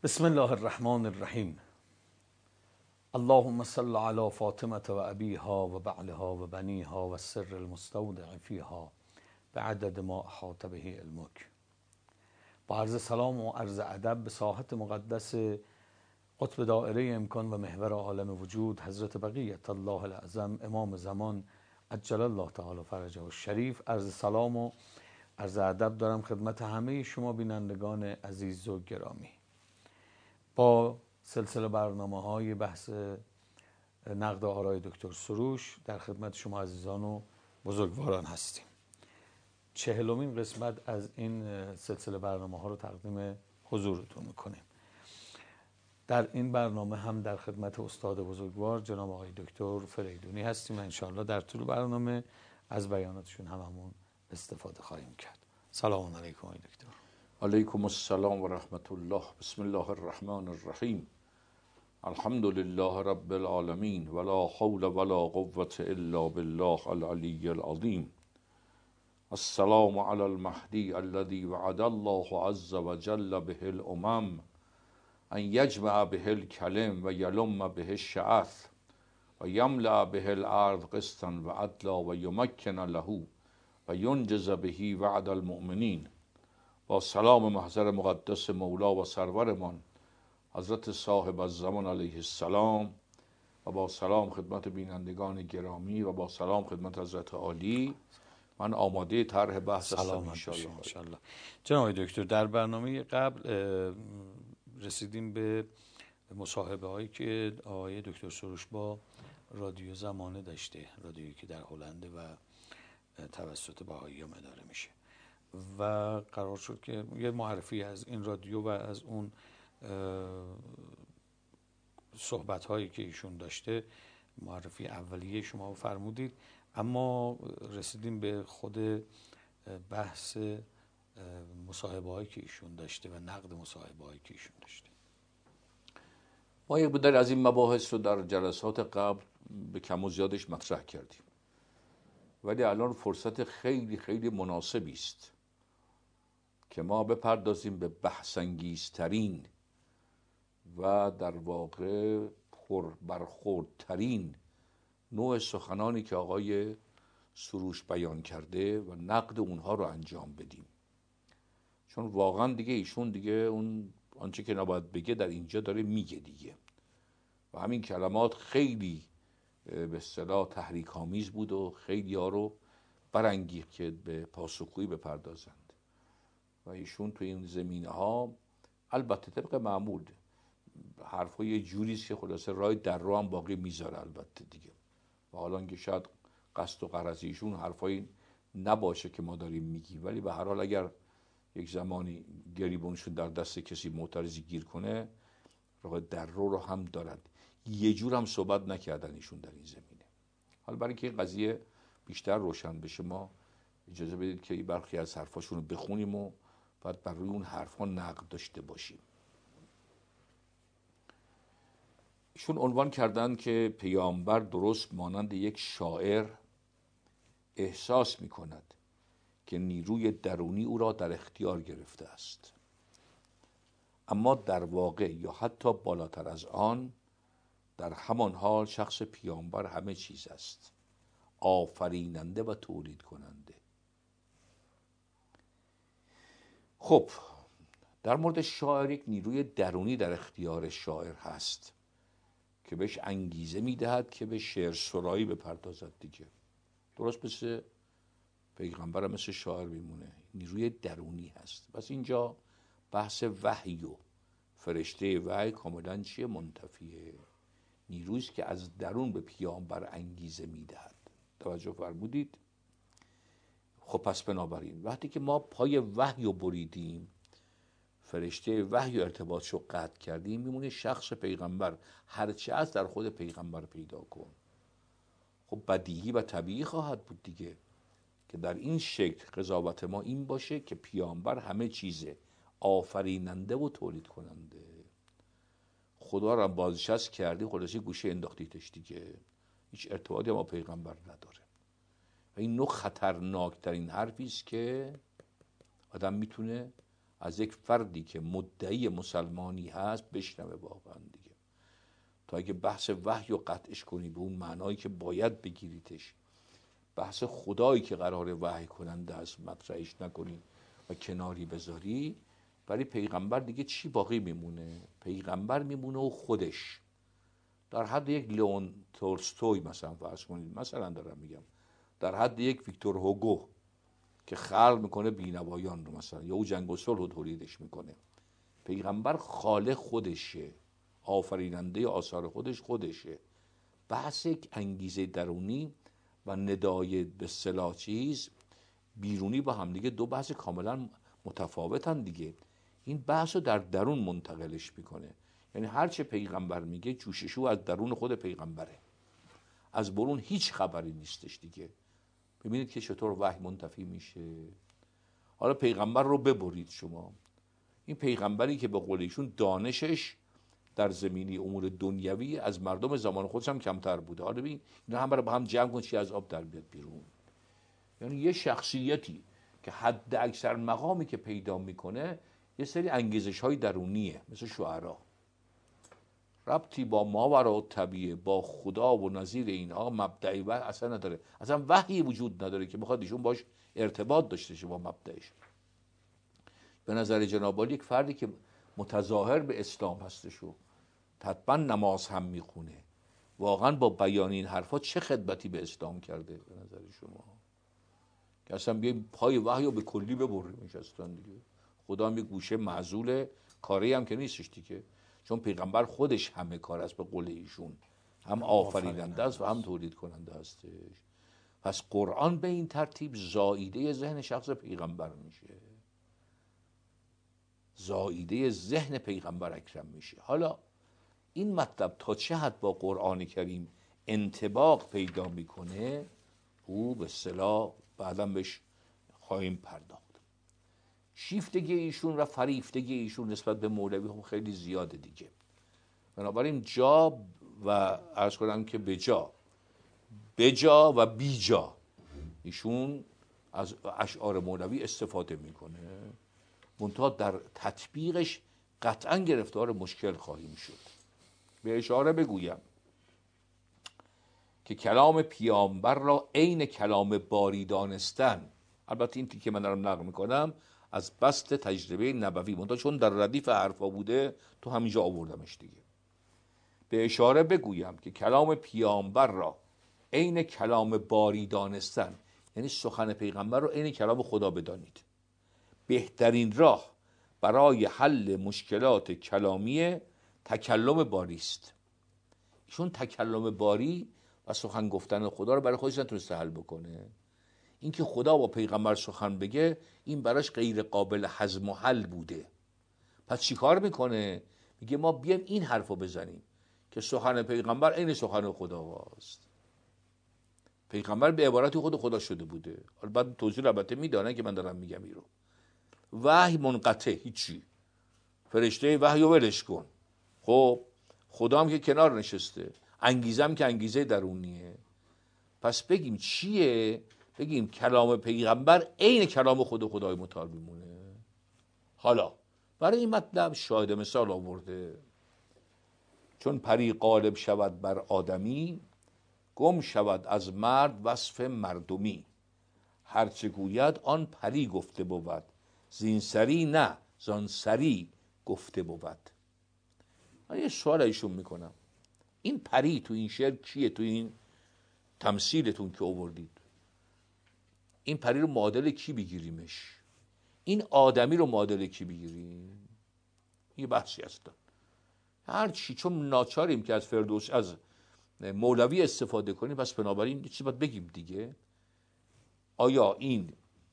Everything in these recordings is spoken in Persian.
بسم الله الرحمن الرحیم. اللهم صل على فاطمة و ابیها و بعلها و بنیها و السر المستودع فیها بعدد ما احاط به علمک. با عرض سلام و عرض ادب به ساحت مقدس قطب دائره امکان و محور عالم وجود حضرت بقیت الله الاعظم امام زمان عجل الله تعالی فرجه الشریف. عرض سلام و عرض ادب دارم خدمت همه شما بینندگان عزیز و گرامی. با سلسله برنامه‌های بحث نقد آرای دکتر سروش در خدمت شما عزیزان و بزرگواران هستیم. 40مین قسمت از این سلسله برنامه‌ها رو تقدیم حضورتون میکنیم. در این برنامه هم در خدمت استاد بزرگوار جناب آقای دکتر فریدونی هستیم و انشاءالله در طول برنامه از بیاناتشون هممون استفاده خواهیم کرد. سلام علیکم آقای دکتر. علیکم السلام و رحمت الله. بسم الله الرحمن الرحیم. الحمد لله رب العالمین ولا حول ولا قوة الا بالله العلی العظیم. السلام علی المهدی الذی وعد الله عز وجل به الامم ان یجمع به الکلم و یلم به الشعث و یملأ به الارض قسطا و عدلا و یمکن له و ینجز به وعد المؤمنین. با سلام محضر مقدس مولا و سرورمان حضرت صاحب الزمان علیه السلام و با سلام خدمت بینندگان گرامی و با سلام خدمت حضرت عالی، من آماده طرح بحث هستم انشاءالله. جناب دکتر، در برنامه قبل رسیدیم به مصاحبه هایی که آقای دکتر سروش با رادیو زمانه داشته، رادیویی که در هلند و توسط بهائیان اداره میشه و قرار شد که یه معرفی از این رادیو و از اون صحبت هایی که ایشون داشته، معرفی اولیه شما فرمودید، اما رسیدیم به خود بحث مصاحبه هایی که ایشون داشته و نقد مصاحبه هایی که ایشون داشته. ما یک مقدار از این مباحث رو در جلسات قبل به کم و زیادش مطرح کردیم، ولی الان فرصت خیلی خیلی مناسبی است که ما بپردازیم به بحث‌انگیزترین و در واقع پربرخوردترین نوع سخنانی که آقای سروش بیان کرده و نقد اونها رو انجام بدیم، چون واقعا دیگه ایشون دیگه اون آنچه که نباید بگه در اینجا داره میگه دیگه، و همین کلمات خیلی به اصطلاح تحریک آمیز بود و خیلی ها رو برانگیخت که به پاسخگویی بپردازند و ایشون تو این زمینه ها البته طبق معمول حرفای یه جوریست که خلاصه راه در رو هم باقی میذاره البته دیگه، و حالا که شاید قصد و غرض ایشون حرفایی نباشه که ما داریم میگیم، ولی به هر حال اگر یک زمانی گریبانشون در دست کسی معترضی گیر کنه، راه در رو هم دارد. یه جور هم صحبت نکردن ایشون در این زمینه. حالا برای که این قضیه بیشتر روشن بشه، ما اجازه بدید که برخی از حرفاشون رو بخونیم و بعد بر روی اون حرفا نقد داشته باشیم. ایشون عنوان کردن که پیامبر درست مانند یک شاعر احساس می کند که نیروی درونی او را در اختیار گرفته است، اما در واقع یا حتی بالاتر از آن در همان حال شخص پیامبر همه چیز است، آفریننده و تولید کننده. خب در مورد شاعر یک نیروی درونی در اختیار شاعر هست که بهش انگیزه میدهد که به شعر سرایی بپردازد دیگه. درست مثل پیغمبر، مثل شاعر میمونه، نیروی درونی هست. پس اینجا بحث وحی و فرشته وحی کاملا چیه؟ منتفیه. نیرویی که از درون به پیامبر انگیزه میدهد. توجه فرمودید؟ خب پس بنابراین وقتی که ما پای وحی رو بریدیم، فرشته وحی ارتباطش رو قطع کردیم، میمونه شخص پیغمبر. هرچه از در خود پیغمبر پیدا کن. خب بدیهی و طبیعی خواهد بود دیگه که در این شکل قضاوت ما این باشه که پیامبر همه چیزه، آفریننده و تولید کننده. خدا را بازنشست کردی، خلاصی گوشه انداختیتش دیگه، هیچ ارتباطی با پیغمبر نداره. و این نوع خطرناکترین حرفی است که آدم میتونه از یک فردی که مدعی مسلمانی هست بشنوه واقعا دیگه. تا اگه بحث وحی رو قطعش کنی به اون معنایی که باید بگیریتش، بحث خدایی که قراره وحی کننده است مطرحش نکنی و کناری بذاری، برای پیغمبر دیگه چی باقی میمونه؟ پیغمبر میمونه و خودش، در حد یک لیون تولستوی مثلا فرض کنید، مثلا دارم میگم، در حد یک ویکتور هوگو که خلق میکنه بینوایان رو مثلا، یا او جنگ و صلح رو تولیدش میکنه. پیغمبر خالق خودشه، آفریننده آثار خودشه. بحث یک انگیزه درونی و ندای به اصطلاح چیز بیرونی با هم دیگه دو بحث کاملا متفاوتن دیگه. این بحث رو در درون منتقلش میکنه. یعنی هر چه پیغمبر میگه جوششو از درون خود پیغمبره، از برون هیچ خبری نیستش دیگه. ببینید که چطور وحی منتفی میشه. حالا پیغمبر رو ببرید شما، این پیغمبری که به قول ایشون دانشش در زمینی امور دنیوی از مردم زمان خودش هم کمتر بوده، حالا ببین اینا هم با هم جمع کن چی از آب در بیاد بیرون. یعنی یه شخصیتی که حد اکثر مقامی که پیدا میکنه یه سری انگیزش های درونیه، مثل شعرا، ربطی با ماورا و طبیعه، با خدا و نظیر اینها مبدعی و اصلا نداره، اصلا وحی وجود نداره که بخواد ایشون باش ارتباط داشته شه با مبدعش. به نظر جناب عالی یک فردی که متظاهر به اسلام هستش و حتما نماز هم میخونه، واقعا با بیان این حرفا چه خدمتی به اسلام کرده به نظر شما؟ که اصلا بیایم پای وحی رو به کلی ببریمش اصلا دیگه. خدا هم یه گوشه معزول، کاری هم که نیستش دیگه، چون پیغمبر خودش همه کار است به قول ایشون، هم آفریننده است و هم تولید کننده هستش. پس قرآن به این ترتیب زائیده ذهن شخص پیغمبر میشه، زائیده ذهن پیغمبر اکرم میشه. حالا این مطلب تا چه حد با قرآن کریم انطباق پیدا میکنه، او به اصطلاح بعداً بهش خواهیم پرداخت. شیفتگی ایشون و فریفتگی ایشون نسبت به مولوی هم خیلی زیاده دیگه. بنابراین جا و عرض کنم که بجا و بیجا ایشون از اشعار مولوی استفاده میکنه، منتها در تطبیقش قطعا گرفتار مشکل خواهیم شد. به اشاره بگویم که کلام پیامبر را عین کلام باری دانستن، البته این که من دارم نقل میکنم از بسط تجربه نبوی، منتها چون در ردیف حرفا بوده تو همینجا آوردمش دیگه. به اشاره بگویم که کلام پیامبر را عین کلام باری دانستن، یعنی سخن پیغمبر رو عین کلام خدا بدانید، بهترین راه برای حل مشکلات کلامی تکلم باری است. چون تکلم باری و سخن گفتن خدا رو برای خودش نتونسته حل بکنه، این که خدا با پیغمبر سخن بگه این براش غیر قابل هضم و حل بوده. پس چی کار میکنه؟ میگه ما بیایم این حرفو بزنیم که سخن پیغمبر عین سخن خداست. پیغمبر به عبارت خدا شده بوده. حالا بعد توضیح البته میدانه که من دارم میگم این رو. وحی منقطع، هیچی، فرشته وحی رو ولش کن. خب خدا هم که کنار نشسته، انگیزه هم که انگیزه درونیه. پس بگیم چیه؟ بگیم کلام پیغمبر عین کلام خدای متعال میمونه. حالا برای این مطلب شاهد مثال آورده، چون پری غالب شود بر آدمی، گم شود از مرد وصف مردمی. هرچه گوید آن پری گفته بود، زین سری نه زان سری گفته بود. من یه سوال ایشون میکنم، این پری تو این شعر کیه؟ تو این تمثیلتون که آوردید این پری رو معادل کی بگیریمش؟ این آدمی رو معادل کی بگیریم؟ یه بحثی هستن هر چی، چون ناچاریم که از فردوس از مولوی استفاده کنیم، پس بنابراین چیزی باید بگیم دیگه. آیا این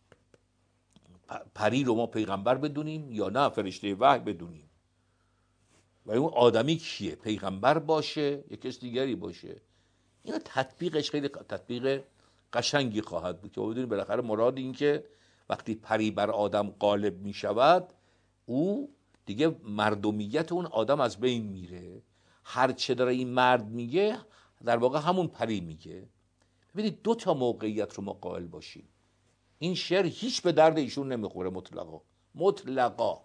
پری رو ما پیغمبر بدونیم یا نه فرشته وحی بدونیم؟ و اون آدمی کیه؟ پیغمبر باشه یا کس دیگری باشه؟ اینا تطبیقش خیلی تطبیق قشنگی خواهد بود که بدونیم بالاخره مراد این که وقتی پری بر آدم غالب می شود، او دیگه مردمیت اون آدم از بین میره. هر چه داره این مرد میگه در واقع همون پری میگه. ببینید دو تا موقعیت رو ما قائل باشیم. این شعر هیچ به درد ایشون نمیخوره مطلقا، مطلقا.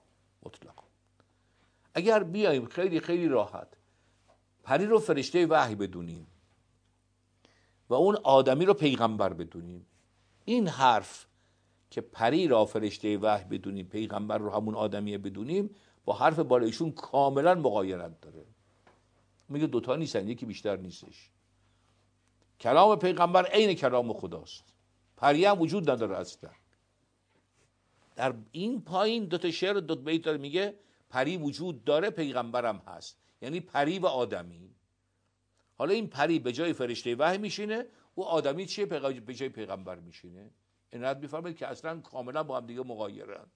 اگر بیایم خیلی خیلی راحت پری رو فرشته وحی بدونیم و اون آدمی رو پیغمبر بدونیم، این حرف که پری را فرشته وحی بدونیم، پیغمبر رو همون آدمیه بدونیم، با حرف بالایشون کاملا مغایرت داره. میگه دوتا نیستن، یکی بیشتر نیستش. کلام پیغمبر عین کلام خداست، پری هم وجود نداره اصلا. در این پایین دوتا شعر و دوتا بیت داره، میگه پری وجود داره، پیغمبرم هست، یعنی پری و آدمی. حالا این پری به جای فرشته وحی میشینه، او آدمی چیه به جای پیغمبر میشینه. اینت میفرمایید که اصلا کاملا با هم دیگه مغایرند.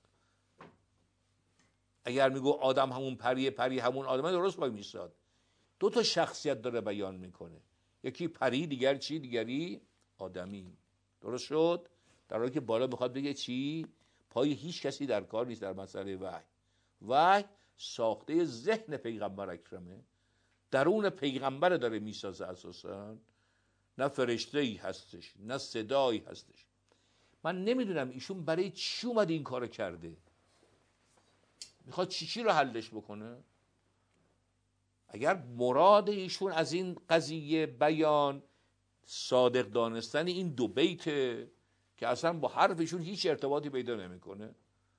اگر میگو آدم همون پریه، پری همون آدمه، درست وای میستاد. دو تا شخصیت داره بیان میکنه، یکی پری، دیگر چی؟ دیگری آدمی. درست شد؟ در حالی که بالا میخواد بگه چی؟ پای هیچ کسی در کار نیست در مسئله وحی. وحی ساخته ذهن پیغمبر اکرمه، درون پیغمبر داره میسازه اساسا، نه فرشته‌ای هستش نه صدایی هستش. من نمیدونم ایشون برای چی اومد این کارو کرده، میخواد چی رو حلش بکنه. اگر مراد ایشون از این قضیه بیان صادق دانستن این دو بیت که اصلا با حرفشون هیچ ارتباطی پیدا نمیکنه،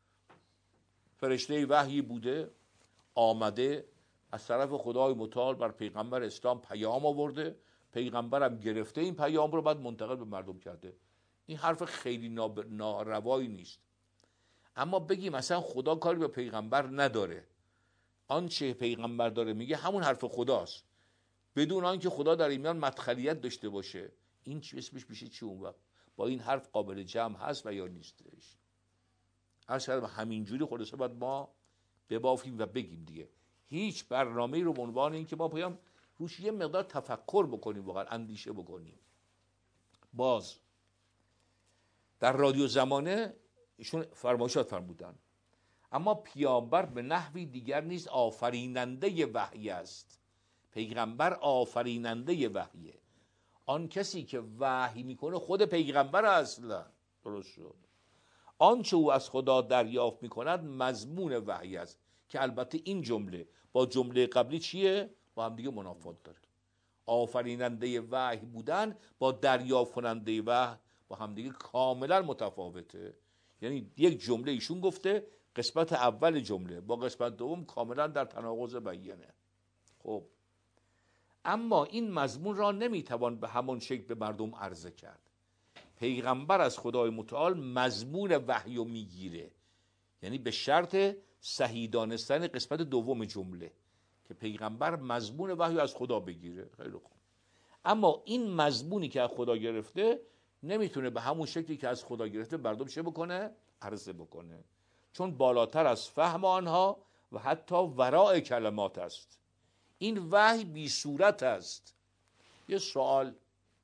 فرشته وحی بوده، آمده از طرف خدای متعال بر پیغمبر اسلام پیام آورده، پیغمبرم گرفته این پیام رو بعد منتقل به مردم کرده. این حرف خیلی ناروایی نیست. اما بگیم مثلا خدا کاری به پیغمبر نداره، آنچه پیغمبر داره میگه همون حرف خداست، بدون آنکه خدا در این میان مدخلیت داشته باشه، این چی اسمش میشه چی اون وقت؟ با این حرف قابل جمع هست و یا نیستش؟ اصلا همینجوری خلاصه باید ما ببافیم و بگیم دیگه. هیچ برنامه‌ای رو به عنوان این که ما پیام روش یه مقدار تفکر بکنیم، واقعا اندیشه بکنیم. باز در رادیو زمانه ایشون فرمایشات فرمودن، اما پیامبر به نحوی دیگر نیست، آفریننده وحی است. پیغمبر آفریننده وحیه. آن کسی که وحی میکنه خود پیغمبر اصلا. درست شد؟ آنچه او از خدا دریافت میکند مضمون وحی است، که البته این جمله با جمله قبلی چیه؟ با هم دیگه منافات داره. آفریننده وحی بودن با دریافت کننده وحی با هم دیگه کاملا متفاوته. یعنی یک جمله ایشون گفته، قسمت اول جمله با قسمت دوم کاملا در تناقض بیانه. خب اما این مضمون را نمیتوان به همان شکل به مردم عرضه کرد. پیغمبر از خدای متعال مضمون وحی رو میگیره، یعنی به شرط صحیح دانستن قسمت دوم جمله که پیغمبر مضمون وحی از خدا بگیره. خیلی خوب. اما این مضمونی که از خدا گرفته نمیتونه به همون شکلی که از خدا گرفته مردم چه بکنه؟ عرضه بکنه، چون بالاتر از فهم آنها و حتی ورای کلمات است. این وحی بی صورت است. یه سوال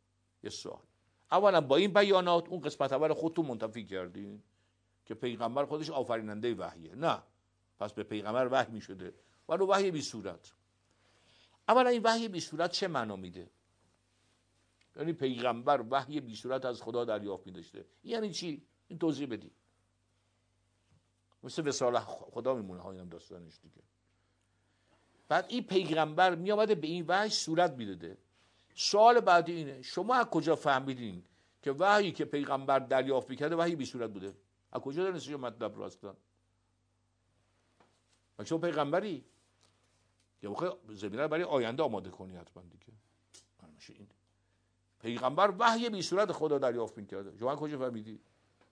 اولا با این بیانات اون قسمت اول خودتون منتفی کردین که پیغمبر خودش آفریننده وحیه. نه، پس به پیغمبر وحی می شده، ولی وحی بی صورت. اولا این وحی بی صورت چه معنا میده؟ یعنی پیغمبر وحی بی صورت از خدا دریافت می داشته، یعنی چی؟ این توضیح بدید. مثل وصال خدا میمونه ها، اینم داستانش دیگه. بعد این پیغمبر می آمده به این وحی صورت میداده. سوال بعدی اینه، شما از کجا فهمیدین که وحی که پیغمبر دریافت میکرده وحی بی صورت بوده؟ از کجا دانستید مطلب رو اصلا؟ شما پیغمبری یا واقعا زمینه برای آینده آماده کنی حتما دیگه. میشه این پیغمبر وحی بی صورت خدا دریافت میکرده، شما کجا فهمیدی؟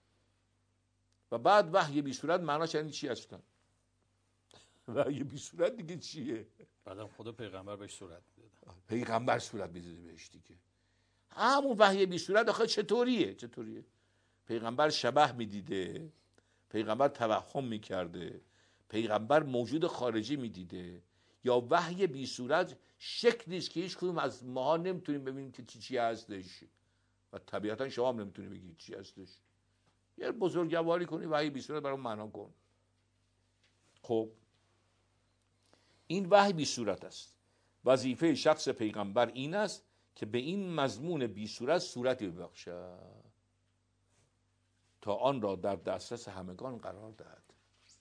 و بعد وحی بی صورت معناش یعنی چی اصلا؟ وحی بی صورت دیگه چیه؟ بعدم خدا پیغمبر بهش صورت میداده. پیغمبر صورت میداده بهش دیگه. همون وحی بی صورت آخه چطوریه؟ پیغمبر شبح میدیده، پیغمبر توهم میکرده، پیغمبر موجود خارجی میدیده، یا وحی بی صورت شکلی است که هیچ کدوم از ماها نمیتونیم ببینیم که چی هستش و طبیعتا شما هم نمیتونید بگید چی هستش. یه بزرگواری کنی وحی بی صورت برام معنا کن. خب این وحی بی صورت است. وظیفه شخص پیغمبر این است که به این مضمون بی صورت صورتی ببخشد تا آن را در دسترس همگان قرار دهد.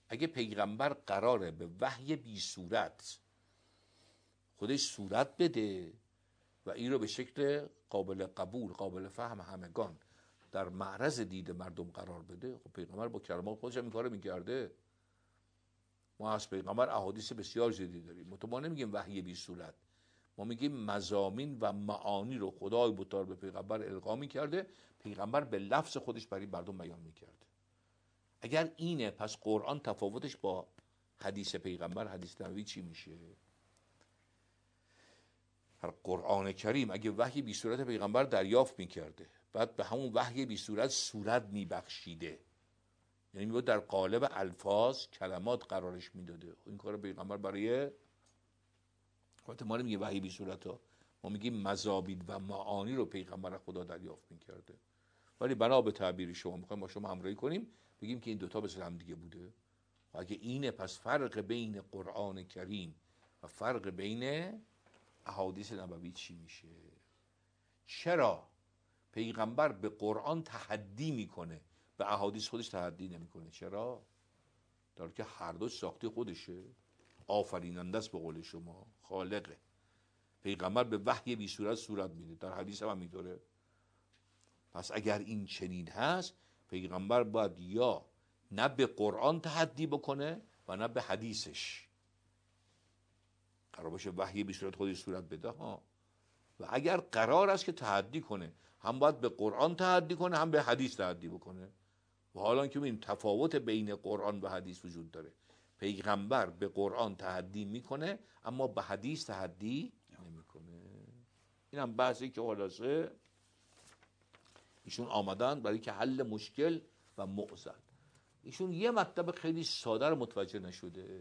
اگه پیغمبر قراره به وحی بی صورت خودش صورت بده و این رو به شکل قابل قبول، قابل فهم همگان در معرض دید مردم قرار بده، خب پیغمبر با کلمات خودش هم این کارو میکرده. ما از پیغمبر احادیث بسیار زیادی داریم. ما نمیگیم وحی بی صورت، ما میگیم مضامین و معانی رو خدای متعال به پیغمبر القا میکرده، پیغمبر به لفظ خودش برای مردم بیان میکرده. اگر اینه، پس قرآن تفاوتش با حدیث پیغمبر، حدیث نبوی چی میشه؟ هر قرآن کریم اگه وحی بی صورت پیغمبر دریافت میکرده، بعد به همون وحی بی صورت میبخشیده، یعنی میگه در قالب الفاظ کلمات قرارش میداده، این کار پیغمبر برای البته ما نمیگه وحی بی صورت ها، ما میگیم مزابید و معانی رو پیغمبر خدا دریافت میکرده. ولی بنا به تعبیر شما میخوایم با شما همراهی کنیم، بگیم که این دوتا مثل هم دیگه بوده. و اگه اینه، پس فرق بین قرآن کریم و فرق بین احادیث نبوی چی میشه؟ چرا پیغمبر به قرآن تحدی میکنه، به احادیث خودش تحدی نمیکنه؟ چرا؟ در که هر دو ساخته خودشه، آفریننده است به قول شما، خالقه. پیغمبر به وحی بی صورت میده، در حدیث هم میطوره. پس اگر این چنین هست، پیغمبر باید یا نه به قرآن تحدی بکنه و نه به حدیثش. قرار باشه وحی بی صورت خودش صورت بده ها. و اگر قرار است که تحدی کنه، هم باید به قرآن تحدی کنه، هم به حدیث تحدی بکنه. و حالا که این تفاوت بین قرآن و حدیث وجود داره، پیغمبر به قرآن تحدی میکنه اما به حدیث تحدی نمیکنه. این هم بحثی که خلاصه ایشون آمدن برای که حل مشکل و معضل. ایشون یه مطلب خیلی ساده رو متوجه نشده،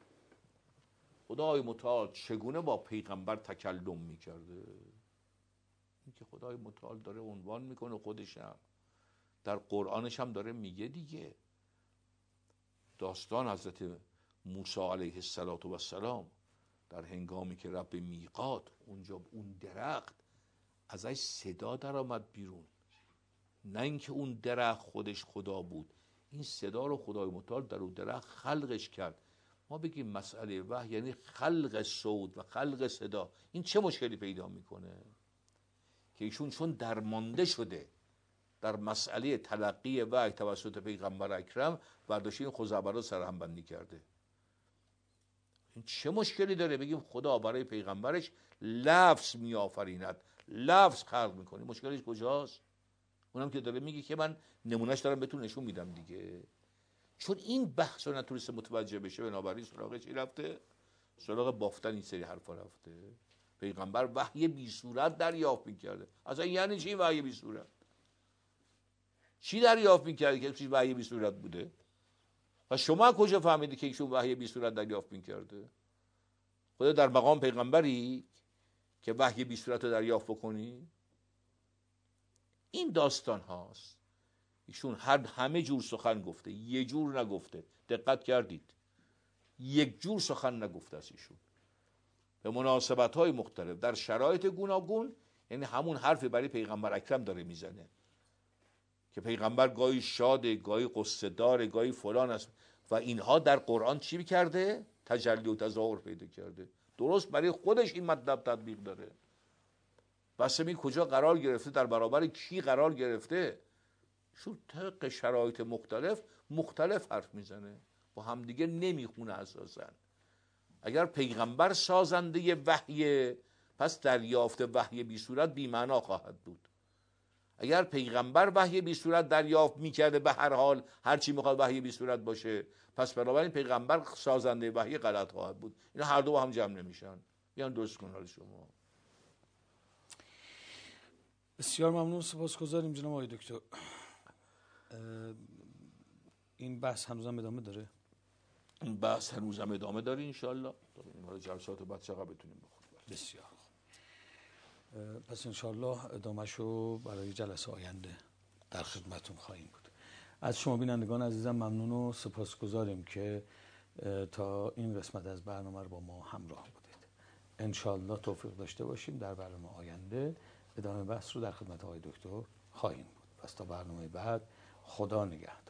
خدای متعال چگونه با پیغمبر تکلم میکرده. این که خدای متعال داره عنوان میکنه، خودش هم در قرآنش هم داره میگه دیگه. داستان حضرت موسی علیه السلام در هنگامی که رب میقات، اونجا اون درخت ازش صدا در آمد بیرون، نه اینکه اون درخت خودش خدا بود، این صدا رو خدای متعال در اون درخت خلقش کرد. ما بگیم مسئله وحی یعنی خلق صوت و خلق صدا، این چه مشکلی پیدا میکنه؟ که ایشون چون درمانده شده در مسئله تلقی وحی توسط پیغمبر اکرم، برداشته این خزعبلات سرهم بندی کرده. این چه مشکلی داره بگیم خدا برای پیغمبرش لفظ میآفریند، لفظ خلق میکنه؟ مشکلش کجاست؟ اونم که داره میگه که من نمونهش دارم بهتون نشون میدم دیگه. چون این بحث رو نتونسته متوجه بشه، بنابراین سراغ چی رفته؟ سراغ بافتن این سری حرفا رفته. پیغمبر وحی بی صورت دریافت میکرده. اصلا یعنی چی وحی بی صورت؟ چی دریافت میکرده که چیز وحی بی صورت بوده؟ و شما کجا فهمیدی که ایشون وحی بی صورت دریافت میکرده؟ خدا در مقام پیغمبری که وحی بی صورت رو دریافت بکنی؟ این داستان هاست. ایشون همه جور سخن گفته، یه جور نگفته. دقت کردید؟ یک جور سخن نگفته است ایشون. به مناسبت های مختلف در شرایط گوناگون، یعنی همون حرفی برای پیغمبر اکرم داره میزنه که پیغمبر گاهی شاده، گاهی قصه داره، گاهی فلان است و اینها در قرآن چی کرده؟ تجلی و تظاهر پیدا کرده. درست برای خودش این مطلب تطبیق داره. بس می کجا قرار گرفته، در برابر کی قرار گرفته، شو طبق شرایط مختلف حرف میزنه، با همدیگه نمیخونه اساسا. اگر پیغمبر سازنده وحی، پس دریافت وحی بی صورت بی معنا خواهد بود. اگر پیغمبر وحی بی صورت دریافت میکرده، به هر حال هر چی میخواد وحی بی صورت باشه، پس بنابراین پیغمبر سازنده وحی غلط خواهد بود. اینا هر دو با هم جمع نمیشن. بیان درست کن حال شما. بسیار ممنون، سپاسگزاریم جناب آقای دکتر. این بحث هنوزم ادامه داره؟ این بحث هنوزم ادامه داره انشالله. برای جلسات بعد چقدر بتونیم بخونیم. بسیار پس انشالله ادامهشو برای جلسه آینده در خدمتون خواهیم بود. از شما بینندگان عزیزم ممنون و سپاسگزاریم که تا این قسمت از برنامه رو با ما همراه بودید. انشالله توفیق داشته باشیم در برنامه آینده ادامه بحث رو در خدمت آقای دکتر خواهیم بود. پس تا برنامه بعد، خدا نگهدار.